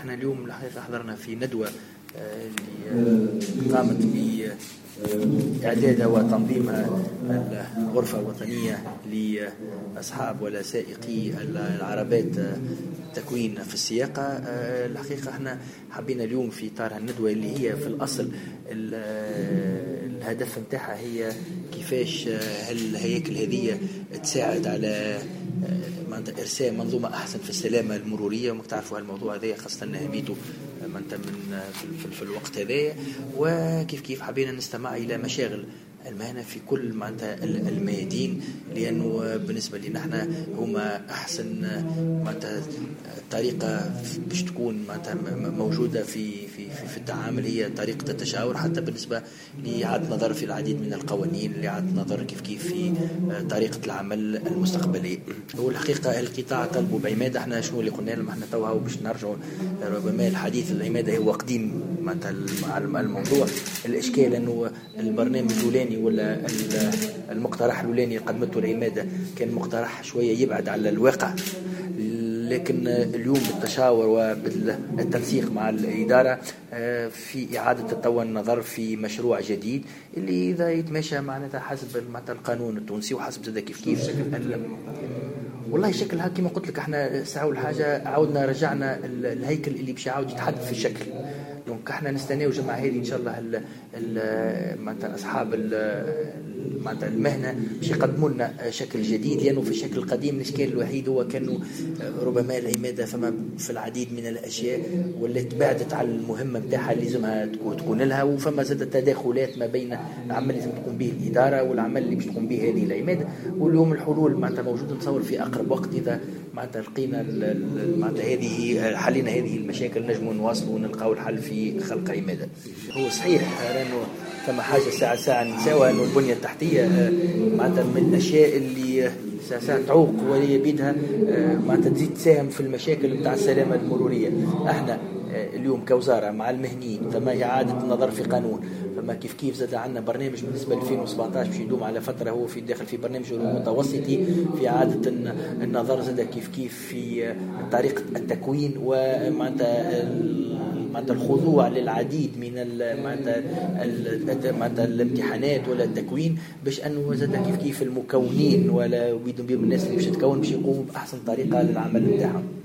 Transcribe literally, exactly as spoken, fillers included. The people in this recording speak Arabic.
احنا اليوم الحقيقة حضرنا في ندوة اللي قامت بإعدادها وتنظيمها الغرفة الوطنية لأصحاب ولا سائقي العربات التكوين في السياقة. الحقيقة احنا حبينا اليوم في إطار الندوة اللي هي في الأصل الهدف متاعها هي كيفاش هالهياكل هذه تساعد على معناتها إرساء منظومة أحسن في السلامة المرورية، وما تعرفوا هالموضوع هذا خاصة أهميته معناتها من في, في الوقت هذا، وكيف كيف حبينا نستمع إلى مشاغل المهنة في كل معناتها الميادين، لأنه بالنسبة لنا احنا هما أحسن معناتها طريقة باش تكون معناتها موجودة في في في التعامل هي طريقة التشاور، حتى بالنسبة لإعادة نظر في العديد من القوانين، لإعادة نظر كيف كيف في طريقة العمل المستقبلية. والحقيقة القطاع طلبوا بعمادة، احنا شنو اللي قلنا لهم احنا توا باش نرجعوا ربما الحديث العمادة هو قديم معناتها الموضوع. الإشكال أنه البرنامج الأولاني ولا المقترح الأولاني قدمته العمادة كان مقترح شوية يبعد على الواقع، لكن اليوم بالتشاور وبالتنسيق مع الإدارة في إعادة تطور النظر في مشروع جديد اللي إذا يتماشى معناتها حسب معناتها القانون التونسي وحسب زاد كيف كيف والله شكلها كما قلت لك احنا ساعة الحاجة عاودنا رجعنا الهيكل اللي باش يعاود يتحدث في الشكل. دونك احنا نستناو جماعة هذه ان شاء الله معناتها اصحاب معناتها المهنه باش يقدموا لنا شكل جديد، لانه في الشكل القديم الاشكال الوحيد هو كانوا ربما العماده فما في العديد من الاشياء والتي بعدت على المهمه نتاعها اللي لازمها تكون لها، وفما زاد تداخلات ما بين العمل اللي لازم تقوم به الاداره والعمل اللي باش تقوم به هذه العماده. واليوم الحلول معناتها موجوده نتصور في اقرب وقت اذا معناتها لقينا معناتها هذه حلينا هذه المشاكل نجموا نواصلوا ونلقاو الحل في خلق عماده. هو صحيح لانه كما حاجه ساعه ساعه نساوها انه البنيه التحتيه معناتها من الاشياء اللي ساعه ساعه تعوق ولي بيدها معناتها تزيد تساهم في المشاكل نتاع السلامه المروريه. احنا اليوم كوزاره مع المهنيين ثم اعاده النظر في قانون، فما كيف كيف زاد عندنا برنامج بالنسبه ل ألفين وسبعطاش باش يدوم على فتره، هو في داخل في برنامج متوسطي في اعاده النظر زاد كيف كيف في طريقه التكوين ومعناتها معناتها الخضوع للعديد من معناتها معناتها الامتحانات ولا التكوين باش انه زاد كيف كيف المكونين ولا ويدوم بهم الناس اللي باش تكون باش يقوموا باحسن طريقه للعمل نتاعهم.